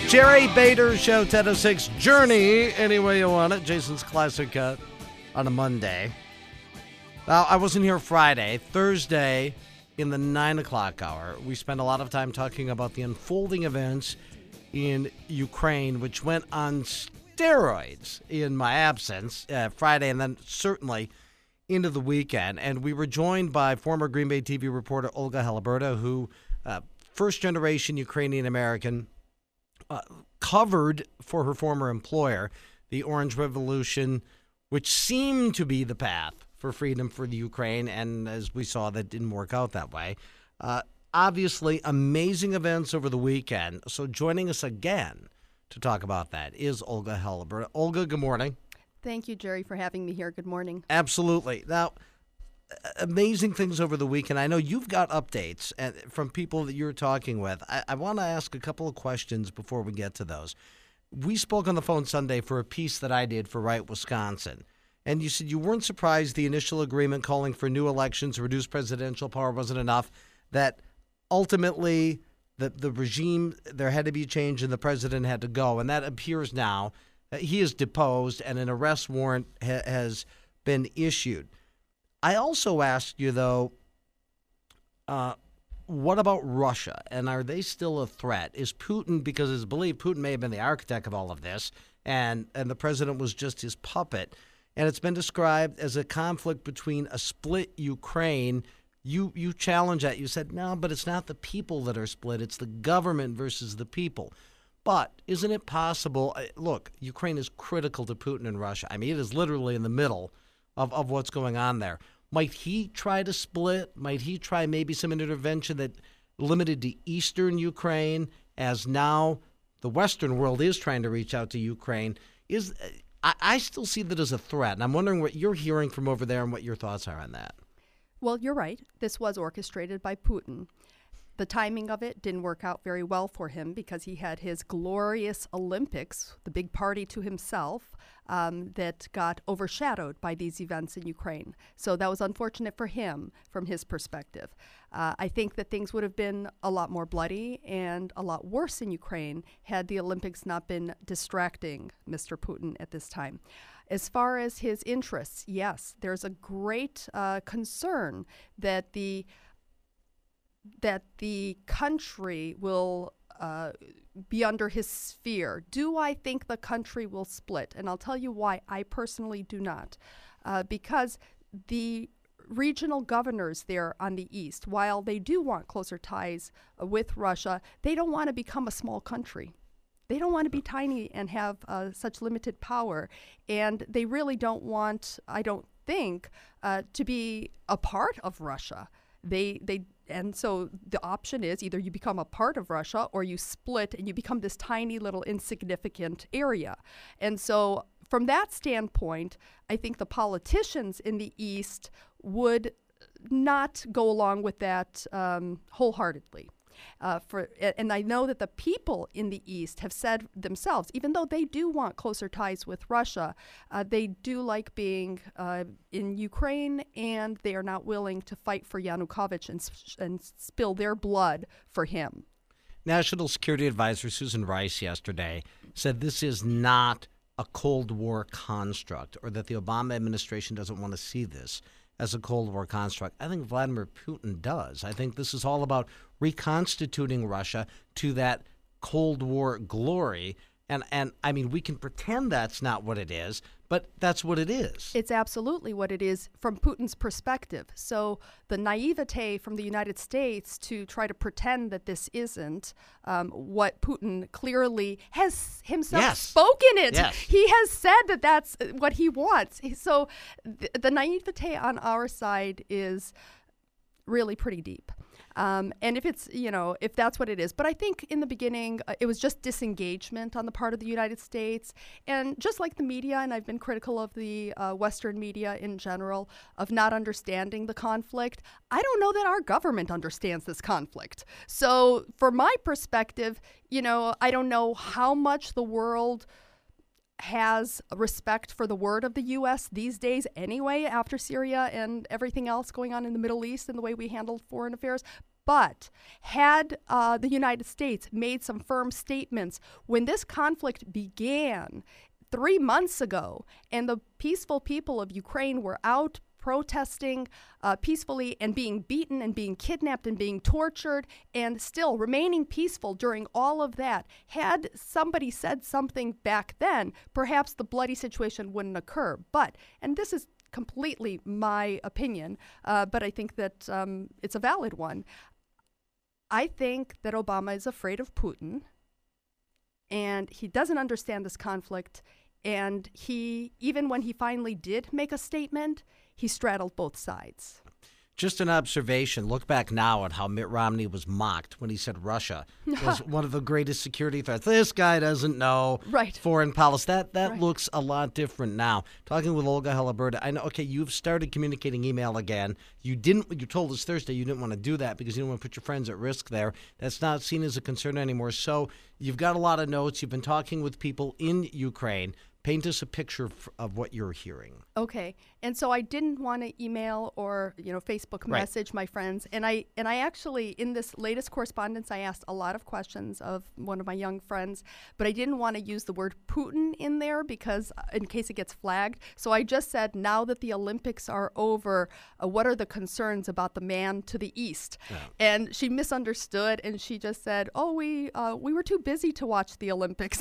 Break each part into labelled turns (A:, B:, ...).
A: Jerry Bader Show, 10:06. Journey, any way you want it. Jason's Classic Cut on a Monday. Now, I wasn't here Friday. Thursday, in the 9 o'clock hour, we spent a lot of time talking about the unfolding events in Ukraine, which went on steroids in my absence Friday, and then certainly into the weekend. And we were joined by former Green Bay TV reporter Olga Haliburda, who, first-generation Ukrainian-American, covered for her former employer the Orange Revolution, which seemed to be the path for freedom for the Ukraine, and as we saw, that didn't work out that way. Obviously, amazing events over the weekend. So joining us again to talk about that is Olga Haliburda. Olga, good morning.
B: Thank you, Jerry, for having me here. Good morning.
A: Absolutely. Now, amazing things over the weekend. I know you've got updates from people that you're talking with. I want to ask a couple of questions before we get to those. We spoke on the phone Sunday for a piece that I did for Right Wisconsin, and you said you weren't surprised the initial agreement calling for new elections to reduce presidential power wasn't enough, that ultimately the regime, there had to be change and the president had to go, and that appears now. He is deposed and an arrest warrant has been issued. I also asked you, though, what about Russia? And are they still a threat? Is Putin, because it's believed Putin may have been the architect of all of this, and the president was just his puppet, and it's been described as a conflict between a split Ukraine. You challenge that. You said, no, but it's not the people that are split. It's the government versus the people. But isn't it possible? Look, Ukraine is critical to Putin and Russia. I mean, it is literally in the middle of what's going on there. Might he try to split? Might he try maybe some intervention that limited to eastern Ukraine, as now the Western world is trying to reach out to Ukraine? I still see that as a threat, and I'm wondering what you're hearing from over there and what your thoughts are on that.
B: Well, you're right. This was orchestrated by Putin. The timing of it didn't work out very well for him because he had his glorious Olympics, the big party to himself, that got overshadowed by these events in Ukraine. So that was unfortunate for him from his perspective. I think that things would have been a lot more bloody and a lot worse in Ukraine had the Olympics not been distracting Mr. Putin at this time. As far as his interests, yes, there's a great concern that the country will be under his sphere. Do I think the country will split? And I'll tell you why I personally do not. Because the regional governors there on the east, while they do want closer ties with Russia, they don't want to become a small country. They don't want to be tiny and have such limited power. And they really don't want, I don't think, to be a part of Russia. And so the option is either you become a part of Russia or you split and you become this tiny little insignificant area. And so from that standpoint, I think the politicians in the East would not go along with that wholeheartedly. And I know that the people in the East have said themselves, even though they do want closer ties with Russia, they do like being in Ukraine, and they are not willing to fight for Yanukovych and spill their blood for him.
A: National Security Advisor Susan Rice yesterday said this is not a Cold War construct, or that the Obama administration doesn't want to see this as a Cold War construct. I think Vladimir Putin does. I think this is all about reconstituting Russia to that Cold War glory. And I mean, we can pretend that's not what it is, but that's what it is.
B: It's absolutely what it is from Putin's perspective. So the naivete from the United States to try to pretend that this isn't what Putin clearly has himself spoken it.
A: Yes.
B: He has said that that's what he wants. So the naivete on our side is really pretty deep. And if it's, if that's what it is. But I think in the beginning, it was just disengagement on the part of the United States. And just like the media, and I've been critical of the Western media in general, of not understanding the conflict, I don't know that our government understands this conflict. So from my perspective, I don't know how much the world has respect for the word of the U.S. these days anyway, after Syria and everything else going on in the Middle East and the way we handle foreign affairs. But had the United States made some firm statements when this conflict began 3 months ago, and the peaceful people of Ukraine were out protesting peacefully and being beaten and being kidnapped and being tortured and still remaining peaceful during all of that, had somebody said something back then, perhaps the bloody situation wouldn't occur. But, and this is completely my opinion, but I think that it's a valid one. I think that Obama is afraid of Putin, and he doesn't understand this conflict. And he, even when he finally did make a statement, he straddled both sides.
A: Just an observation. Look back now at how Mitt Romney was mocked when he said Russia was one of the greatest security threats. This guy doesn't know foreign policy. That
B: Right.
A: looks a lot different now. Talking with Olga Haliburda, I know, okay, you've started communicating email again. You told us Thursday you didn't want to do that because you didn't want to put your friends at risk there. That's not seen as a concern anymore. So you've got a lot of notes. You've been talking with people in Ukraine. Paint us a picture of what you're hearing.
B: Okay, and so I didn't want to email or Facebook message my friends, and I actually, in this latest correspondence, I asked a lot of questions of one of my young friends, but I didn't want to use the word Putin in there because in case it gets flagged. So I just said, now that the Olympics are over, what are the concerns about the man to the east? Yeah. And she misunderstood, and she just said, "Oh, we were too busy to watch the Olympics."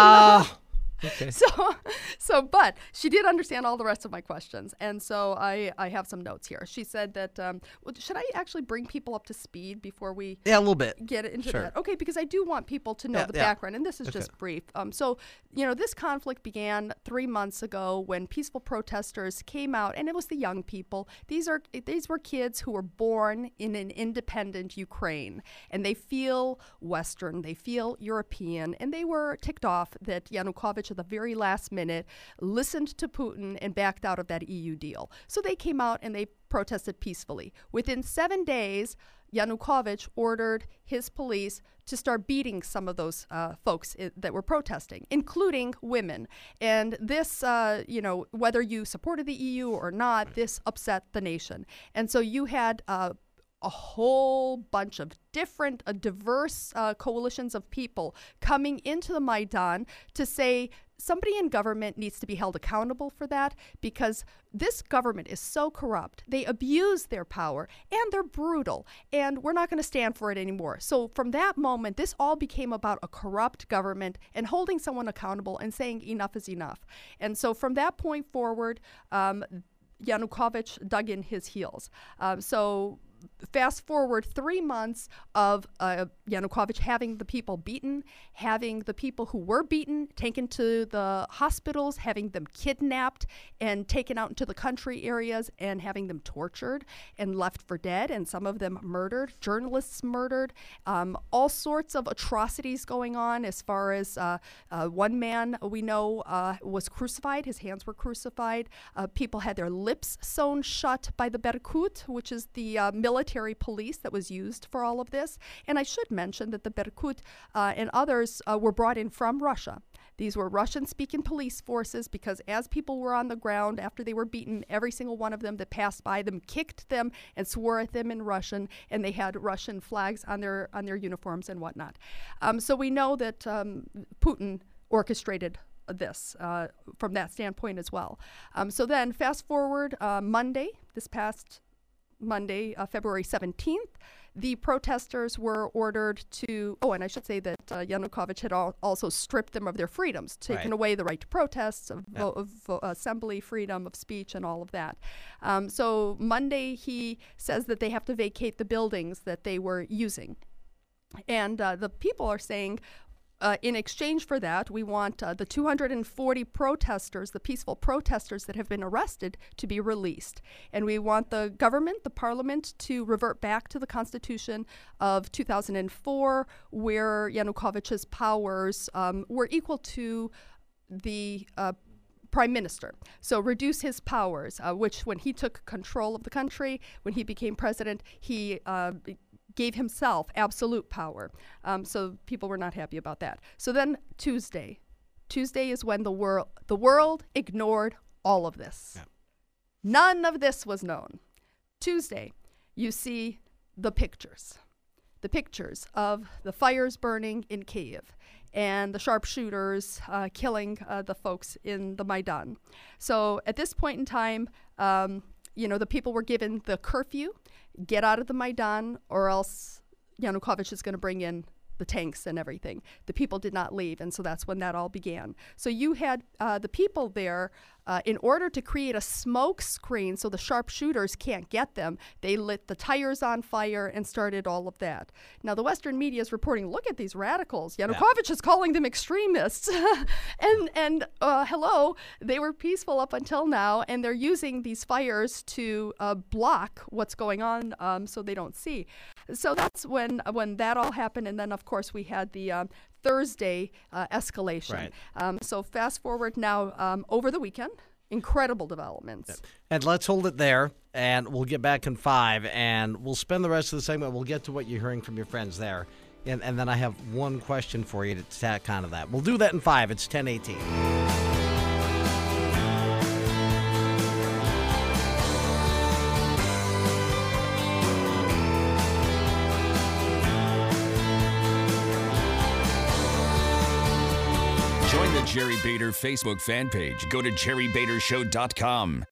B: Okay. But she did understand all the rest of my questions, and so I have some notes here. She said that, should I actually bring people up to speed before we
A: a little bit
B: get into that? Okay, because I do want people to know the background, and this is just brief. So, this conflict began 3 months ago when peaceful protesters came out, and it was the young people. These were kids who were born in an independent Ukraine, and they feel Western, they feel European, and they were ticked off that Yanukovych at the very last minute listened to Putin and backed out of that EU deal. So they came out and they protested peacefully. Within 7 days, Yanukovych ordered his police to start beating some of those folks that were protesting, including women. And this, whether you supported the EU or not, this upset the nation. And so you had a whole bunch of different, diverse coalitions of people coming into the Maidan to say somebody in government needs to be held accountable for that, because this government is so corrupt. They abuse their power, and they're brutal, and we're not going to stand for it anymore. So from that moment, this all became about a corrupt government and holding someone accountable and saying enough is enough. And so from that point forward, Yanukovych dug in his heels. Fast forward 3 months of Yanukovych having the people beaten, having the people who were beaten taken to the hospitals, having them kidnapped and taken out into the country areas, and having them tortured and left for dead, and some of them murdered, journalists murdered, all sorts of atrocities going on as far as one man we know was crucified, his hands were crucified, people had their lips sewn shut by the Berkut, which is the military police that was used for all of this. And I should mention that the Berkut and others were brought in from Russia. These were Russian-speaking police forces because as people were on the ground after they were beaten, every single one of them that passed by them kicked them and swore at them in Russian, and they had Russian flags on their uniforms and whatnot. So we know that Putin orchestrated this from that standpoint as well. So then fast forward this past Monday, February 17th, the protesters were ordered to, and I should say that Yanukovych had also stripped them of their freedoms, taken away the right to protest, of assembly freedom, of speech, and all of that. So Monday, he says that they have to vacate the buildings that they were using. And the people are saying, in exchange for that, we want the 240 protesters, the peaceful protesters that have been arrested, to be released. And we want the government, the parliament, to revert back to the Constitution of 2004, where Yanukovych's powers were equal to the prime minister. So reduce his powers, which when he took control of the country, when he became president, he gave himself absolute power. So people were not happy about that. So then Tuesday is when the world ignored all of this. Yeah. None of this was known. Tuesday, you see the pictures. the pictures of the fires burning in Kyiv and the sharpshooters killing the folks in the Maidan. So at this point in time, the people were given the curfew, get out of the Maidan, or else Yanukovych is going to bring in the tanks and everything. The people did not leave, and so that's when that all began. So you had the people there, in order to create a smoke screen so the sharpshooters can't get them, they lit the tires on fire and started all of that. Now, the Western media is reporting, look at these radicals. Yanukovych is calling them extremists. and hello, they were peaceful up until now, and they're using these fires to block what's going on so they don't see. So that's when that all happened, and then, of course, we had the Thursday escalation.
A: Right.
B: So fast forward now over the weekend, incredible developments.
A: And let's hold it there, and we'll get back in 5, and we'll spend the rest of the segment. We'll get to what you're hearing from your friends there, and then I have one question for you to tack onto that. We'll do that in 5. It's 10:18.
C: Join the Jerry Bader Facebook fan page. Go to jerrybadershow.com.